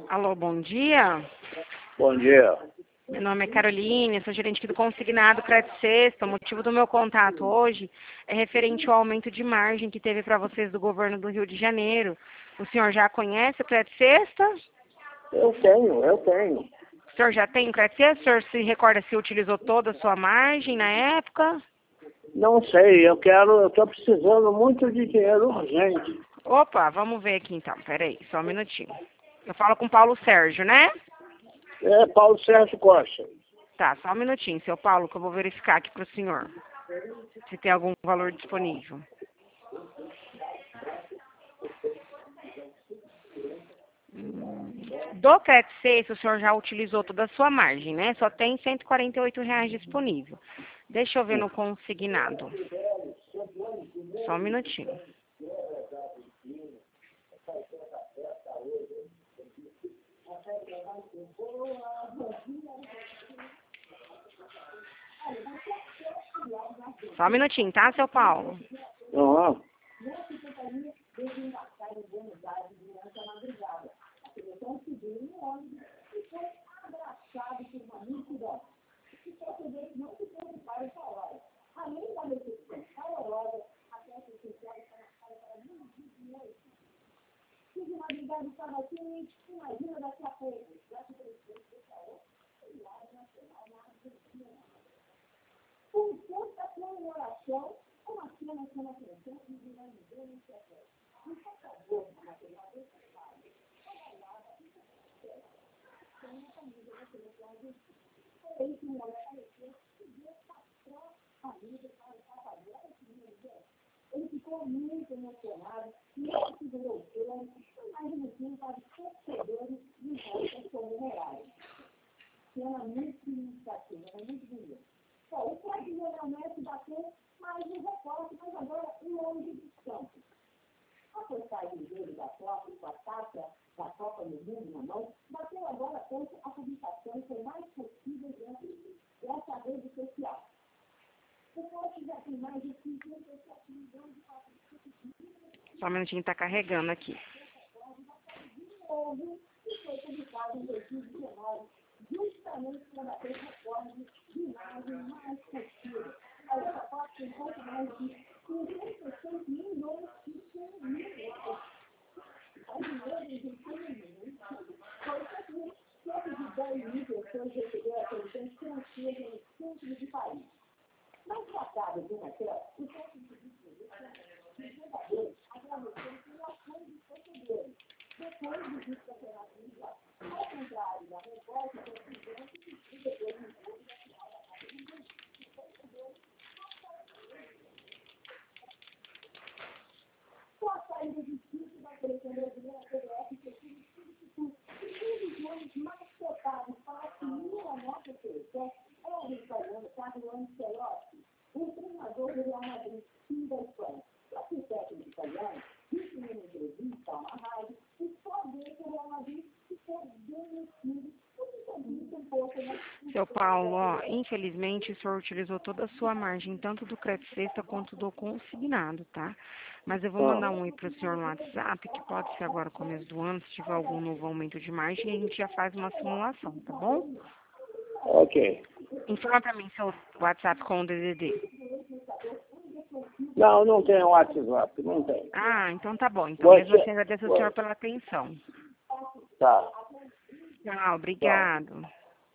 Alô, bom dia. Bom dia. Meu nome é Caroline, sou gerente aqui do Consignado Crédito Sexta. O motivo do meu contato hoje é referente ao aumento de margem que teve para vocês do governo do Rio de Janeiro. O senhor já conhece o Crédito Sexta? Eu tenho. O senhor já tem o Crédito Sexta? O senhor se recorda se utilizou toda a sua margem na época? Não sei, eu estou precisando muito de dinheiro urgente. Opa, vamos ver aqui então. Peraí, só um minutinho. Eu falo com o Paulo Sérgio, né? É Paulo Sérgio Costa. Tá, só um minutinho, seu Paulo, que eu vou verificar aqui para o senhor. Se tem algum valor disponível. Do Crédito Sexta, o senhor já utilizou toda a sua margem, né? Só tem R$ 148 disponível. Deixa eu ver no consignado. Só um minutinho. Só um minutinho, tá, seu Paulo? Uhum. Só um minutinho, tá carregando aqui. Seu Paulo, ó, infelizmente o senhor utilizou toda a sua margem, tanto do Crédito Sexta quanto do consignado, tá? Mas eu vou mandar um para o senhor no WhatsApp, que pode ser agora começo do ano, se tiver algum novo aumento de margem, a gente já faz uma simulação, tá bom? Ok. Informa para mim seu WhatsApp com o DDD. Não tenho WhatsApp, não tem. Ah, então tá bom. Então, mesmo assim, agradeço ao Você... senhor pela atenção. Tá. Tchau, obrigado.